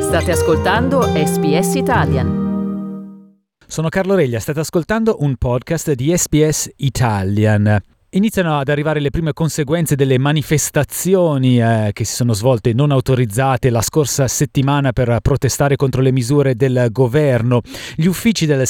State ascoltando SBS Italian. Sono Carlo Reglia, state ascoltando un podcast di SBS Italian. Iniziano ad arrivare le prime conseguenze delle manifestazioni che si sono svolte non autorizzate la scorsa settimana per protestare contro le misure del governo. Gli uffici del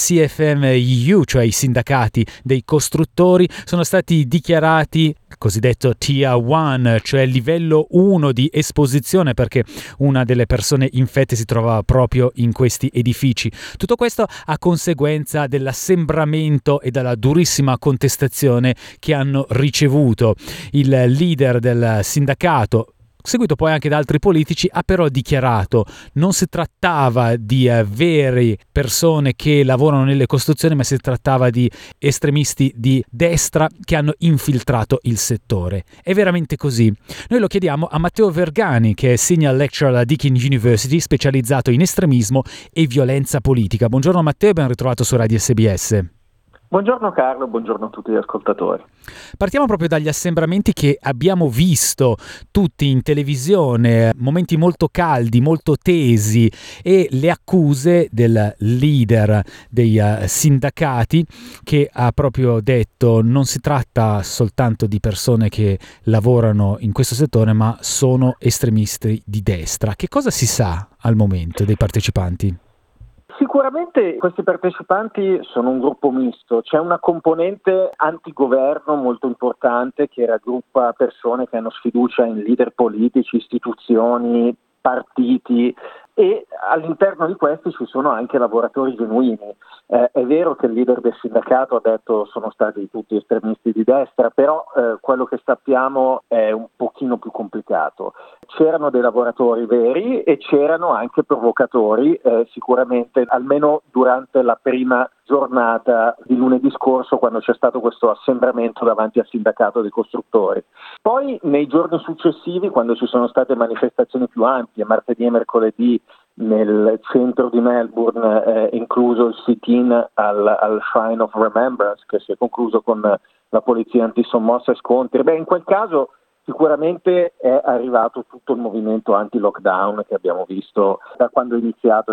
CFMEU, cioè i sindacati dei costruttori, sono stati dichiarati cosiddetto Tier 1, cioè livello 1 di esposizione, perché una delle persone infette si trovava proprio in questi edifici. Tutto questo a conseguenza dell'assembramento e della durissima contestazione che hanno ricevuto. Il leader del sindacato, seguito poi anche da altri politici, ha però dichiarato non si trattava di vere persone che lavorano nelle costruzioni, ma si trattava di estremisti di destra che hanno infiltrato il settore. È veramente così? Noi lo chiediamo a Matteo Vergani, che è Senior Lecturer alla Deakin University, specializzato in estremismo e violenza politica. Buongiorno Matteo e ben ritrovato su Radio SBS. Buongiorno Carlo, buongiorno a tutti gli ascoltatori. Partiamo proprio dagli assembramenti che abbiamo visto tutti in televisione, momenti molto caldi, molto tesi, e le accuse del leader dei sindacati, che ha proprio detto non si tratta soltanto di persone che lavorano in questo settore, ma sono estremisti di destra. Che cosa si sa al momento dei partecipanti? Sicuramente questi partecipanti sono un gruppo misto, c'è una componente antigoverno molto importante che raggruppa persone che hanno sfiducia in leader politici, istituzioni, partiti, e all'interno di questi ci sono anche lavoratori genuini. È vero che il leader del sindacato ha detto sono stati tutti estremisti di destra, però quello che sappiamo è un pochino più complicato. C'erano dei lavoratori veri e c'erano anche provocatori, sicuramente almeno durante la prima giornata di lunedì scorso, quando c'è stato questo assembramento davanti al sindacato dei costruttori. Poi nei giorni successivi, quando ci sono state manifestazioni più ampie, martedì e mercoledì nel centro di Melbourne, incluso il sit-in al Shrine of Remembrance, che si è concluso con la polizia antisommossa e scontri. In quel caso sicuramente è arrivato tutto il movimento anti-lockdown che abbiamo visto da quando è iniziato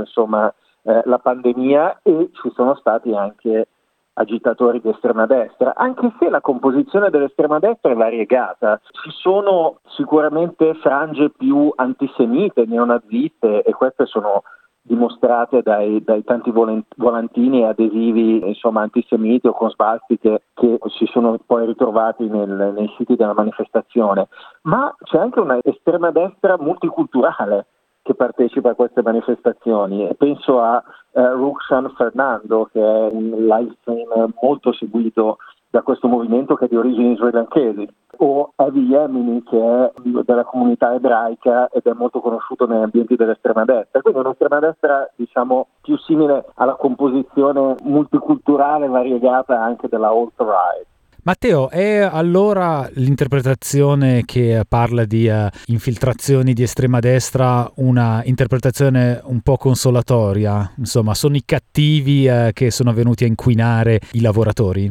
la pandemia, e ci sono stati anche agitatori di estrema destra, anche se la composizione dell'estrema destra è variegata. Ci sono sicuramente frange più antisemite, neonaziste, e queste sono dimostrate dai tanti volantini e adesivi antisemiti o con svastiche che si sono poi ritrovati nei siti della manifestazione. Ma c'è anche una estrema destra multiculturale che partecipa a queste manifestazioni. Penso a Ruxan Fernando, che è un live stream molto seguito da questo movimento che è di origini srilankesi, o Avi Yemini, che è della comunità ebraica ed è molto conosciuto negli ambienti dell'estrema destra. Quindi un'estrema destra, più simile alla composizione multiculturale variegata anche della alt-right. Matteo, è allora l'interpretazione che parla di infiltrazioni di estrema destra una interpretazione un po' consolatoria? Insomma, sono i cattivi che sono venuti a inquinare i lavoratori?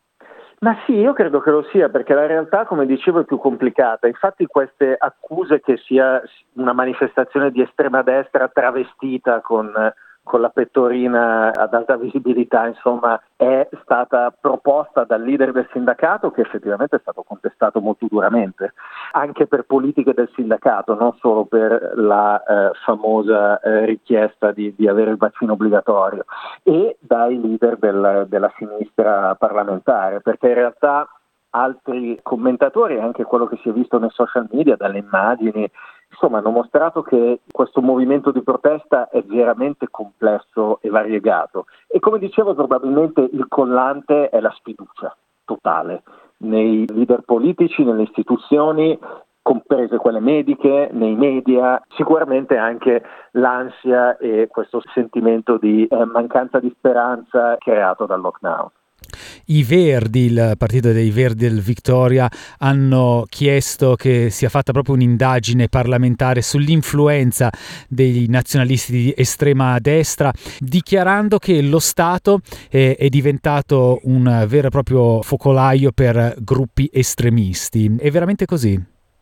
Ma sì, io credo che lo sia, perché la realtà, come dicevo, è più complicata. Infatti queste accuse che sia una manifestazione di estrema destra travestita con la pettorina ad alta visibilità, è stata proposta dal leader del sindacato, che effettivamente è stato contestato molto duramente, anche per politiche del sindacato, non solo per la famosa richiesta di avere il vaccino obbligatorio, e dai leader della sinistra parlamentare, perché in realtà altri commentatori, anche quello che si è visto nei social media, dalle immagini, hanno mostrato che questo movimento di protesta è veramente complesso e variegato. E come dicevo, probabilmente il collante è la sfiducia totale nei leader politici, nelle istituzioni, comprese quelle mediche, nei media, sicuramente anche l'ansia e questo sentimento di mancanza di speranza creato dal lockdown. I Verdi, il partito dei Verdi del Victoria, hanno chiesto che sia fatta proprio un'indagine parlamentare sull'influenza dei nazionalisti di estrema destra, dichiarando che lo Stato è diventato un vero e proprio focolaio per gruppi estremisti. È veramente così?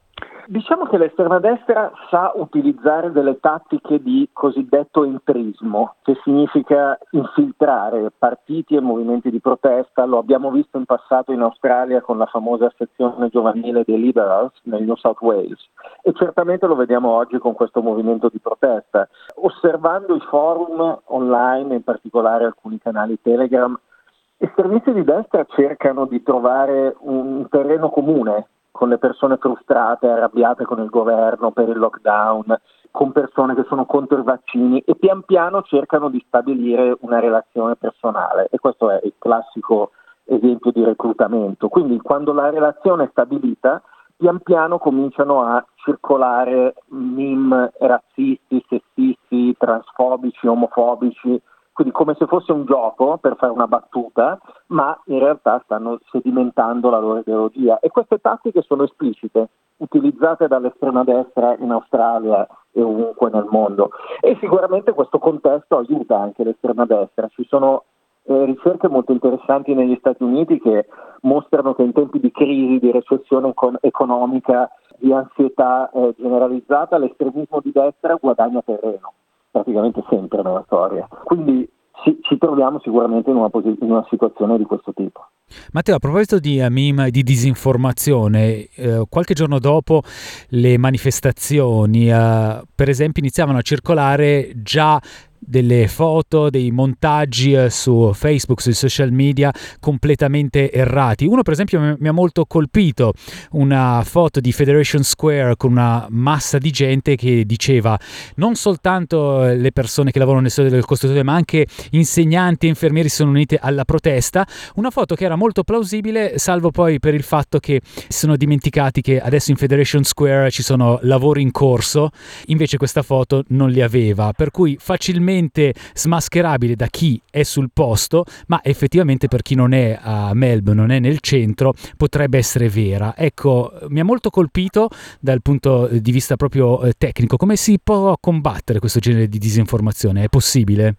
Diciamo che l'estrema destra sa utilizzare delle tattiche di cosiddetto entrismo, che significa infiltrare partiti e movimenti di protesta. Lo abbiamo visto in passato in Australia con la famosa sezione giovanile dei Liberals nel New South Wales e certamente lo vediamo oggi con questo movimento di protesta. Osservando i forum online, in particolare alcuni canali Telegram, estremisti di destra cercano di trovare un terreno comune con le persone frustrate, arrabbiate con il governo per il lockdown, con persone che sono contro i vaccini e pian piano cercano di stabilire una relazione personale e questo è il classico esempio di reclutamento. Quindi quando la relazione è stabilita, pian piano cominciano a circolare meme razzisti, sessisti, transfobici, omofobici, quindi come se fosse un gioco per fare una battuta, ma in realtà stanno sedimentando la loro ideologia. E queste tattiche sono esplicite, utilizzate dall'estrema destra in Australia e ovunque nel mondo. E sicuramente questo contesto aiuta anche l'estrema destra. Ci sono ricerche molto interessanti negli Stati Uniti che mostrano che in tempi di crisi, di recessione economica, di ansietà generalizzata, l'estremismo di destra guadagna terreno. Praticamente sempre nella storia. Quindi ci troviamo sicuramente in una situazione di questo tipo. Matteo, a proposito di meme, di disinformazione, qualche giorno dopo le manifestazioni, per esempio, iniziavano a circolare già delle foto, dei montaggi su Facebook, sui social media completamente errati. Uno per esempio mi ha molto colpito, una foto di Federation Square con una massa di gente che diceva non soltanto le persone che lavorano nel settore del costruttore ma anche insegnanti e infermieri sono uniti alla protesta, una foto che era molto plausibile salvo poi per il fatto che si sono dimenticati che adesso in Federation Square ci sono lavori in corso, invece questa foto non li aveva, per cui facilmente smascherabile da chi è sul posto, ma effettivamente per chi non è a Melbourne, non è nel centro, potrebbe essere vera. Ecco, mi ha molto colpito dal punto di vista proprio tecnico. Come si può combattere questo genere di disinformazione? È possibile?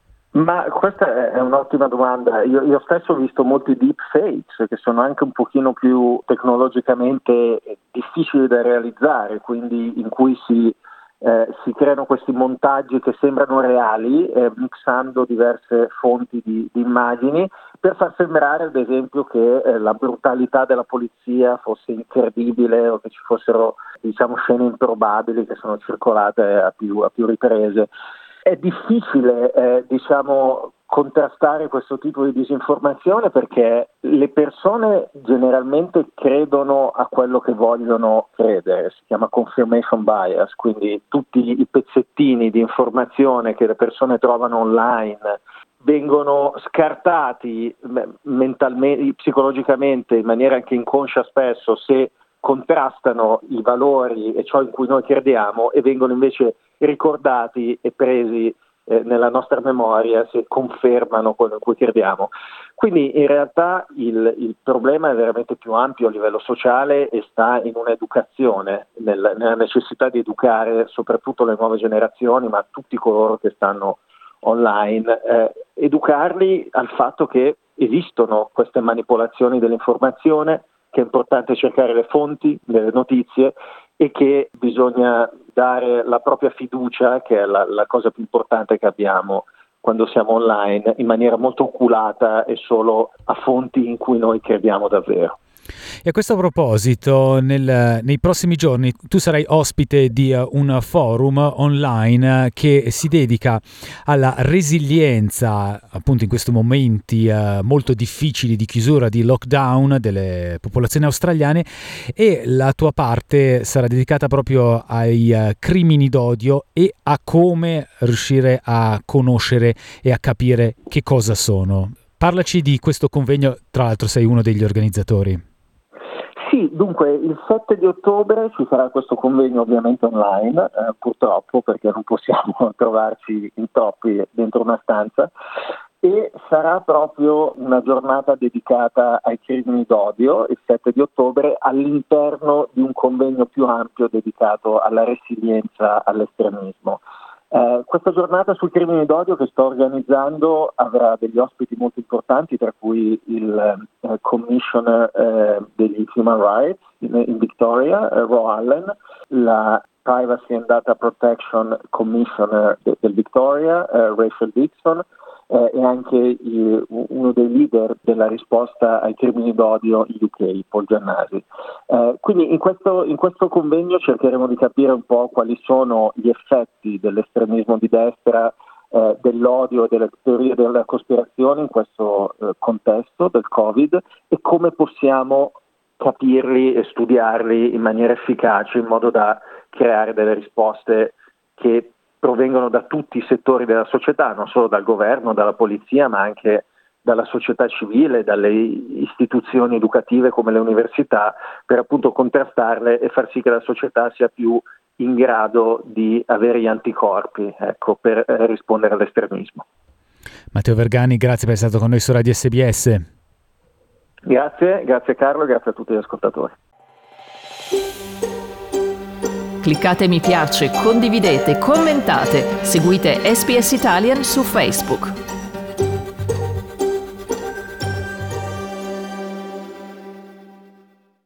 Ma questa è un'ottima domanda. Io stesso ho visto molti deepfakes che sono anche un pochino più tecnologicamente difficili da realizzare, quindi in cui si creano questi montaggi che sembrano reali, mixando diverse fonti di immagini per far sembrare ad esempio che la brutalità della polizia fosse incredibile o che ci fossero scene improbabili che sono circolate a più riprese. È difficile contrastare questo tipo di disinformazione perché le persone generalmente credono a quello che vogliono credere, si chiama confirmation bias, quindi tutti i pezzettini di informazione che le persone trovano online vengono scartati mentalmente, psicologicamente, in maniera anche inconscia spesso, se contrastano i valori e ciò in cui noi crediamo e vengono invece ricordati e presi nella nostra memoria se confermano quello in cui crediamo. Quindi in realtà il problema è veramente più ampio a livello sociale e sta in un'educazione, nella necessità di educare soprattutto le nuove generazioni, ma tutti coloro che stanno online, educarli al fatto che esistono queste manipolazioni dell'informazione, che è importante cercare le fonti delle notizie e che bisogna dare la propria fiducia, che è la cosa più importante che abbiamo quando siamo online, in maniera molto oculata e solo a fonti in cui noi crediamo davvero. E a questo proposito, nei prossimi giorni tu sarai ospite di un forum online che si dedica alla resilienza, appunto in questi momenti molto difficili di chiusura, di lockdown delle popolazioni australiane, e la tua parte sarà dedicata proprio ai crimini d'odio e a come riuscire a conoscere e a capire che cosa sono. Parlaci di questo convegno, tra l'altro sei uno degli organizzatori. Sì, dunque il 7 di ottobre ci sarà questo convegno ovviamente online, purtroppo perché non possiamo trovarci in troppi dentro una stanza, e sarà proprio una giornata dedicata ai crimini d'odio, il 7 di ottobre, all'interno di un convegno più ampio dedicato alla resilienza all'estremismo. Questa giornata sul crimine d'odio che sto organizzando avrà degli ospiti molto importanti, tra cui il Commissioner degli Human Rights in Victoria, Ro Allen, la Privacy and Data Protection Commissioner del Victoria, Rachel Dixon, e anche uno dei leader della risposta ai crimini d'odio in UK, Paul Giannasi. Quindi in questo convegno cercheremo di capire un po' quali sono gli effetti dell'estremismo di destra, dell'odio e delle teorie della cospirazione in questo contesto del Covid, e come possiamo capirli e studiarli in maniera efficace in modo da creare delle risposte che provengono da tutti i settori della società, non solo dal governo, dalla polizia, ma anche dalla società civile, dalle istituzioni educative come le università, per appunto contrastarle e far sì che la società sia più in grado di avere gli anticorpi, per rispondere all'estremismo. Matteo Vergani, grazie per essere stato con noi su Radio SBS. Grazie Carlo, grazie a tutti gli ascoltatori. Cliccate mi piace, condividete, commentate, seguite SBS Italian su Facebook.